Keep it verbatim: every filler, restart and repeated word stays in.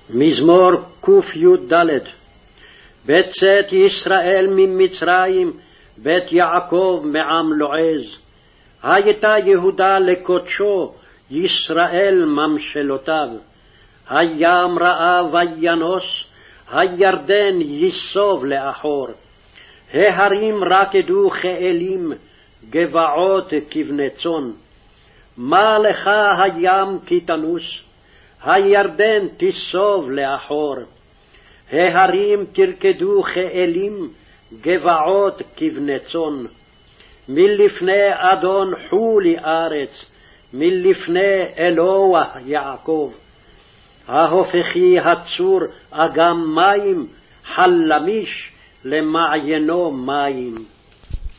מזמור קי"ד. בצאת ישראל ממצרים, בית יעקב מעם לועז. הייתה יהודה לקודשו, ישראל ממשלותיו. הים ראה וינוס, הירדן ייסוב לאחור. ההרים רקדו כאלים, גבעות כבני צאן. מה לך הים כי תנוס, הירדן תיסוב לאחור. ההרים תרקדו כאלים, גבעות כבני צאן. מלפני אדון חולי ארץ, מלפני אלוה יעקב. ההופכי הצור אגם מים, חלמיש למעיינו מים.